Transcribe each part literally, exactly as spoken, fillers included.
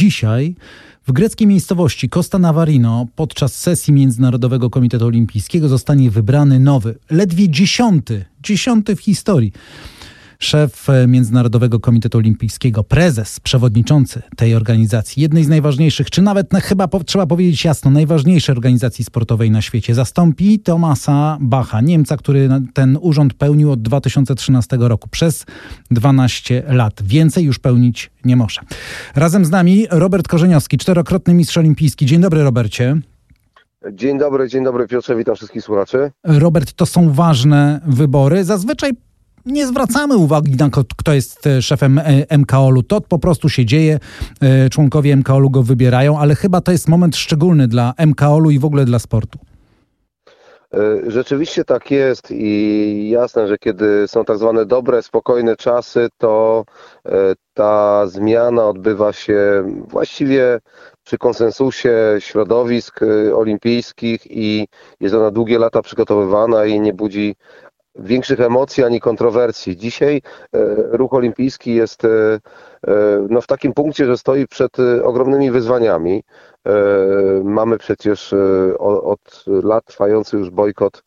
dzisiaj w greckiej miejscowości Costa Navarino podczas sesji Międzynarodowego Komitetu Olimpijskiego zostanie wybrany nowy, ledwie dziesiąty, dziesiąty w historii szef Międzynarodowego Komitetu Olimpijskiego, prezes, przewodniczący tej organizacji, jednej z najważniejszych, czy nawet no, chyba po, trzeba powiedzieć jasno, najważniejszej organizacji sportowej na świecie. Zastąpi Thomasa Bacha, Niemca, który ten urząd pełnił od dwa tysiące trzynastego roku przez dwanaście lat. Więcej już pełnić nie może. Razem z nami Robert Korzeniowski, czterokrotny mistrz olimpijski. Dzień dobry, Robercie. Dzień dobry, dzień dobry Piotrze, witam wszystkich słuchaczy. Robert, to są ważne wybory. Zazwyczaj nie zwracamy uwagi na kto jest szefem M K O L u. To po prostu się dzieje. Członkowie M K O L u go wybierają, ale chyba to jest moment szczególny dla M K O L u i w ogóle dla sportu. Rzeczywiście tak jest i jasne, że kiedy są tak zwane dobre, spokojne czasy, to ta zmiana odbywa się właściwie przy konsensusie środowisk olimpijskich i jest ona długie lata przygotowywana i nie budzi większych emocji ani kontrowersji. Dzisiaj ruch olimpijski jest no, w takim punkcie, że stoi przed ogromnymi wyzwaniami. Mamy przecież od lat trwający już bojkot,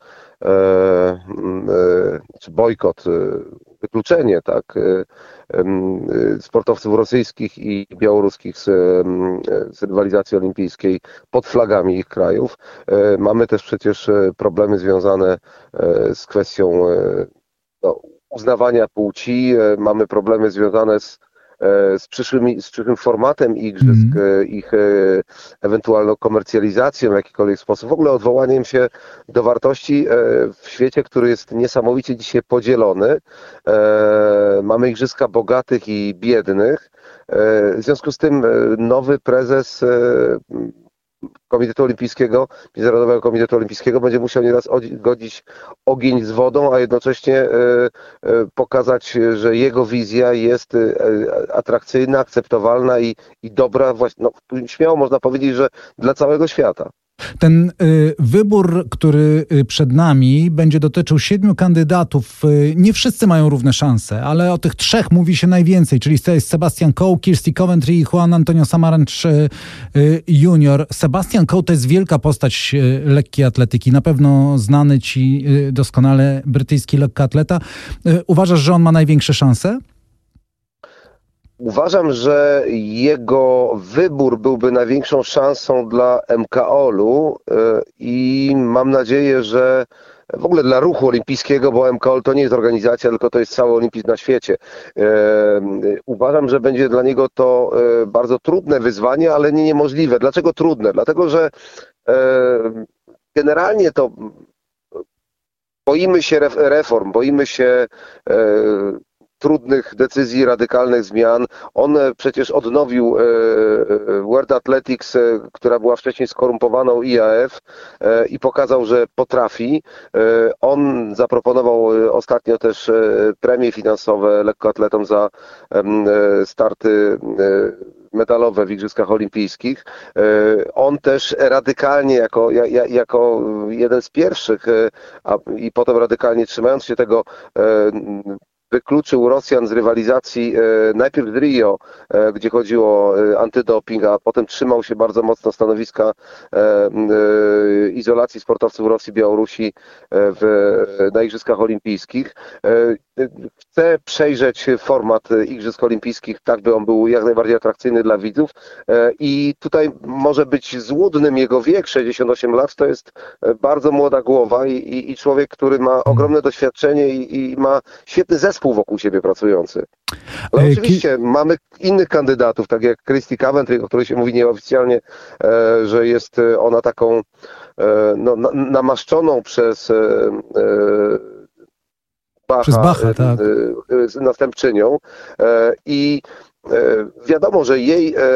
czy bojkot, wykluczenie, tak, sportowców rosyjskich i białoruskich z, z rywalizacji olimpijskiej pod flagami ich krajów. Mamy też przecież problemy związane z kwestią no, uznawania płci, mamy problemy związane z Z przyszłym, z przyszłym formatem igrzysk, mm. ich ewentualną komercjalizacją w jakikolwiek sposób, w ogóle odwołaniem się do wartości w świecie, który jest niesamowicie dzisiaj podzielony. Mamy igrzyska bogatych i biednych. W związku z tym nowy prezes Komitetu Olimpijskiego, Międzynarodowego Komitetu Olimpijskiego będzie musiał nieraz godzić ogień z wodą, a jednocześnie pokazać, że jego wizja jest atrakcyjna, akceptowalna i, i dobra, no, śmiało można powiedzieć, że dla całego świata. Ten y, wybór, który przed nami, będzie dotyczył siedmiu kandydatów. Y, nie wszyscy mają równe szanse, ale o tych trzech mówi się najwięcej, czyli to jest Sebastian Coe, Kirsty Coventry i Juan Antonio Samaranch y, y, junior Sebastian Coe to jest wielka postać y, lekkiej atletyki, na pewno znany ci y, doskonale brytyjski lekkoatleta. Y, uważasz, że on ma największe szanse? Uważam, że jego wybór byłby największą szansą dla M K O L u i mam nadzieję, że w ogóle dla ruchu olimpijskiego, bo M K O L to nie jest organizacja, tylko to jest cały olimpizm na świecie. Uważam, że będzie dla niego to bardzo trudne wyzwanie, ale nie niemożliwe. Dlaczego trudne? Dlatego, że generalnie to boimy się reform, boimy się trudnych decyzji, radykalnych zmian. On przecież odnowił World Athletics, która była wcześniej skorumpowaną I A F i pokazał, że potrafi. On zaproponował ostatnio też premie finansowe lekkoatletom za starty medalowe w Igrzyskach Olimpijskich. On też radykalnie, jako, jako jeden z pierwszych, a i potem radykalnie trzymając się tego, wykluczył Rosjan z rywalizacji e, najpierw w Rio, e, gdzie chodziło o e, antydoping, a potem trzymał się bardzo mocno stanowiska e, e, izolacji sportowców Rosji i Białorusi e, w, na Igrzyskach Olimpijskich. E, chce przejrzeć format Igrzysk Olimpijskich, tak by on był jak najbardziej atrakcyjny dla widzów e, i tutaj może być złudnym jego wiek, sześćdziesiąt osiem lat, to jest bardzo młoda głowa i, i, i człowiek, który ma ogromne doświadczenie i, i ma świetny zespół wokół siebie pracujący. Ale e, oczywiście ki... mamy innych kandydatów, tak jak Kirsty Coventry, o której się mówi nieoficjalnie, e, że jest ona taką e, no, na, namaszczoną przez e, Bacha, przez Bacha, tak. e, następczynią e, i e, wiadomo, że jej e,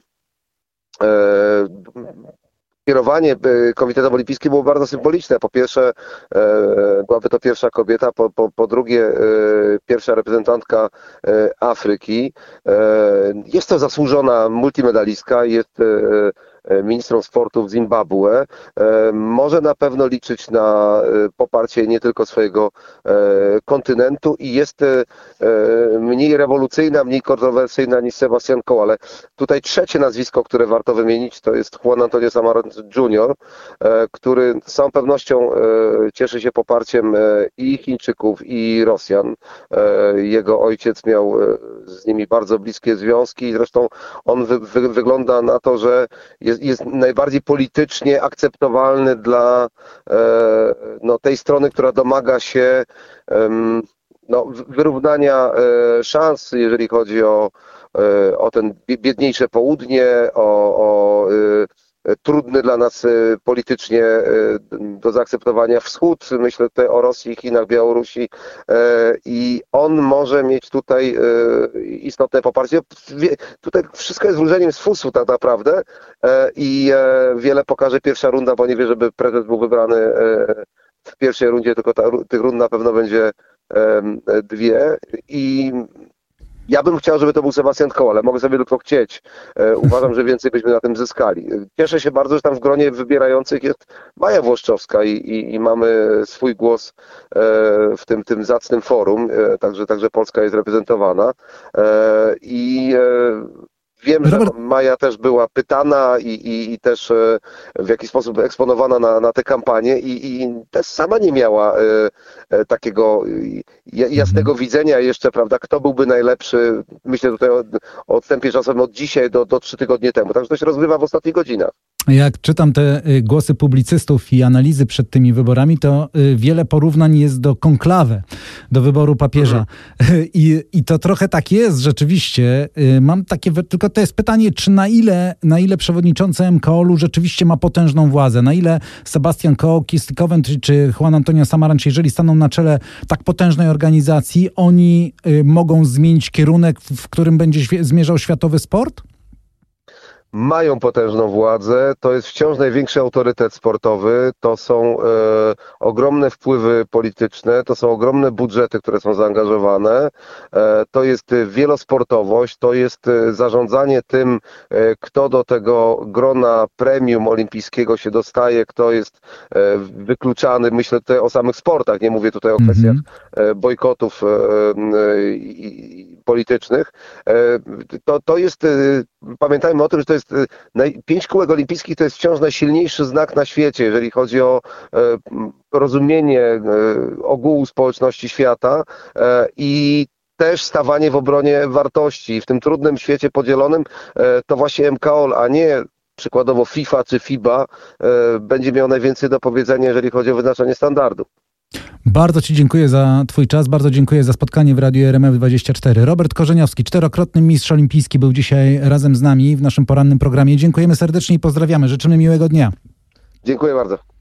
e, kierowanie Komitetem Olimpijskim było bardzo symboliczne. Po pierwsze, byłaby to pierwsza kobieta, po, po, po drugie pierwsza reprezentantka Afryki. Jest to zasłużona multimedalistka, jest ministrom sportu w Zimbabwe, może na pewno liczyć na poparcie nie tylko swojego kontynentu i jest mniej rewolucyjna, mniej kontrowersyjna niż Sebastian Coe, ale tutaj trzecie nazwisko, które warto wymienić, to jest Juan Antonio Samaranch junior, który z całą pewnością cieszy się poparciem i Chińczyków, i Rosjan. Jego ojciec miał z nimi bardzo bliskie związki i zresztą on wy, wy, wygląda na to, że jest, jest najbardziej politycznie akceptowalny dla no, tej strony, która domaga się no, wyrównania szans, jeżeli chodzi o, o ten biedniejsze południe, o, o trudny dla nas politycznie do zaakceptowania wschód. Myślę tutaj o Rosji, Chinach, Białorusi i on może mieć tutaj istotne poparcie. Tutaj wszystko jest wróżeniem z fusów tak naprawdę i wiele pokaże pierwsza runda, bo nie wie, żeby prezes był wybrany w pierwszej rundzie, tylko ta, tych rund na pewno będzie dwie i ja bym chciał, żeby to był Sebastian Coe, ale mogę sobie tylko chcieć. Uważam, że więcej byśmy na tym zyskali. Cieszę się bardzo, że tam w gronie wybierających jest Maja Włoszczowska i, i, i mamy swój głos w tym, tym zacnym forum, także, także Polska jest reprezentowana. I wiem, że Maja też była pytana i, i, i też w jakiś sposób eksponowana na, na tę kampanię i, i też sama nie miała e, takiego jasnego mhm. widzenia jeszcze, prawda, kto byłby najlepszy. Myślę tutaj o, o odstępie czasowym od dzisiaj do, do trzy tygodnie temu. Także to się rozgrywa w ostatnich godzinach. Jak czytam te głosy publicystów i analizy przed tymi wyborami, to wiele porównań jest do konklawe, do wyboru papieża. Mhm. I, I to trochę tak jest rzeczywiście. Mam takie, tylko to jest pytanie, czy na ile, na ile przewodniczący M K O L-u rzeczywiście ma potężną władzę, na ile Sebastian Coe, Kirsti Coventry czy Juan Antonio Samaranch, jeżeli staną na czele tak potężnej organizacji, oni mogą zmienić kierunek, w którym będzie zmierzał światowy sport? Mają potężną władzę, to jest wciąż największy autorytet sportowy, to są e, ogromne wpływy polityczne, to są ogromne budżety, które są zaangażowane, e, to jest wielosportowość, to jest zarządzanie tym, e, kto do tego grona premium olimpijskiego się dostaje, kto jest e, wykluczany. Myślę tutaj o samych sportach, nie mówię tutaj o mm-hmm. kwestiach e, bojkotów e, e, i, politycznych. E, to, to jest, e, pamiętajmy o tym, że to jest pięć kółek olimpijskich to jest wciąż najsilniejszy znak na świecie, jeżeli chodzi o rozumienie ogółu społeczności świata i też stawanie w obronie wartości. W tym trudnym świecie podzielonym to właśnie M K O L, a nie przykładowo FIFA czy FIBA będzie miał najwięcej do powiedzenia, jeżeli chodzi o wyznaczanie standardów. Bardzo Ci dziękuję za Twój czas, bardzo dziękuję za spotkanie w Radiu R M F dwadzieścia cztery. Robert Korzeniowski, czterokrotny mistrz olimpijski, był dzisiaj razem z nami w naszym porannym programie. Dziękujemy serdecznie i pozdrawiamy. Życzymy miłego dnia. Dziękuję bardzo.